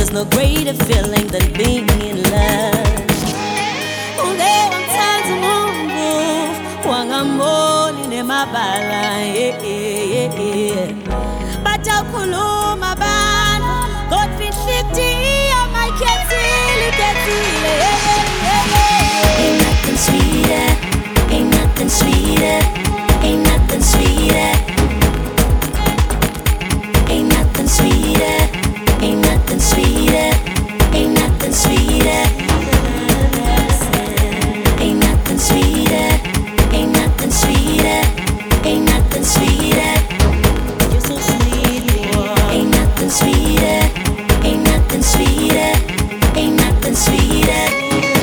There's no greater feeling than being in love. Ungewa mthanzi Mungu wangamboni nemabala bajakhuluma abantu kodwa inhliziyo mayikhetile Ain't nothing sweeter, ain't nothing sweeter, ain't nothing sweeter, ain't nothing sweeter, ain't nothing sweeter, ain't nothing sweeter, ain't nothing sweeter, ain't nothing sweeter, ain't nothing sweeter. You're so sweet, boy. Ain't nothing sweeter, ain't nothing sweeter, ain't nothing sweeter.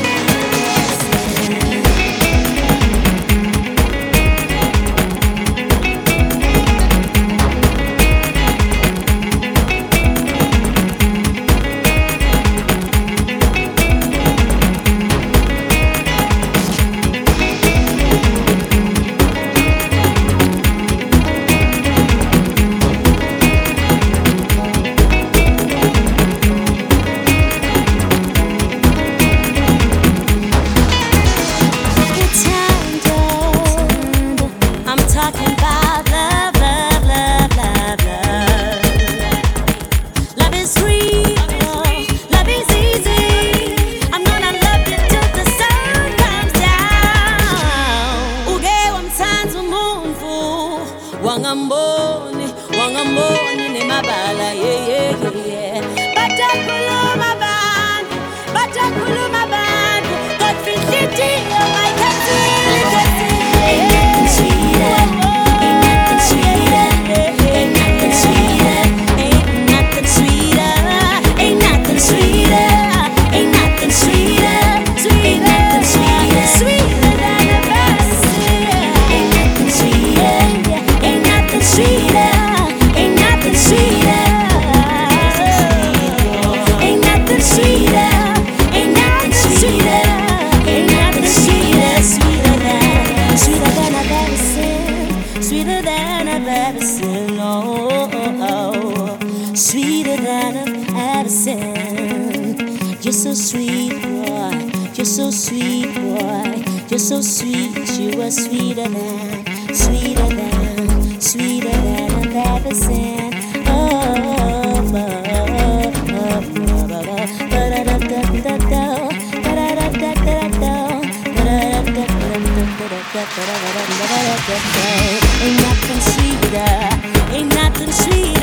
Wangamboni nemabala bajakhuluma abantu kodwa inhliziyo mayikhetile Ain't nothing sweeter, ain't nothing sweeter, ain't nothing sweeter, ain't nothing sweeter, ain't nothing sweeter, ain't nothing sweeter, ain't nothing sweeter, sweeter than a medicine. Ain't nothing sweeter, ain't nothing sweeter, ain't nothing sweeter, ain't nothing sweeter, ain't nothing sweeter, ain't nothing sweeter, sweeter than a medicine, sweeter than a medicine, oh, sweeter than a medicine. You're so sweet, boy. You're so sweet, boy. You're so sweet. You are sweeter than a medicine. Ain't nothing sweeter, ain't nothing sweeter.